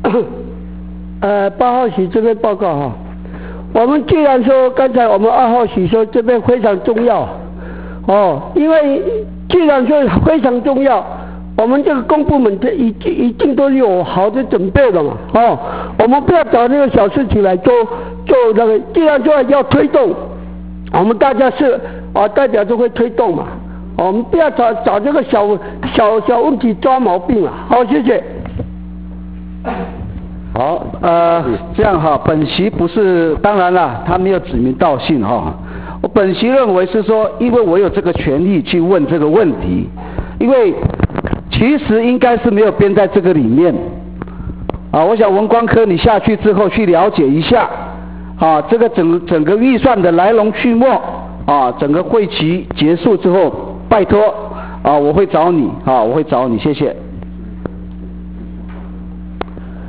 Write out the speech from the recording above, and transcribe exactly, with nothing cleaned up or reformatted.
呃，八号席这边报告哈。我们既然说刚才我们二号席说这边非常重要，哦，因为既然说非常重要，我们这个公部门这一一定都有好的准备的嘛，哦，我们不要找那个小事情来做做那个，既然说要推动，我们大家是啊代表就会推动嘛，我们不要找找这个小小小问题抓毛病了。好，谢谢。 好，呃，这样哈，本席不是，当然了，他没有指名道姓哈。我本席认为是说，因为我有这个权利去问这个问题，因为其实应该是没有编在这个里面。啊，我想文光科你下去之后去了解一下，啊，这个整整个预算的来龙去脉，啊，整个会期结束之后，拜托，啊，我会找你，啊，我会找你，谢谢。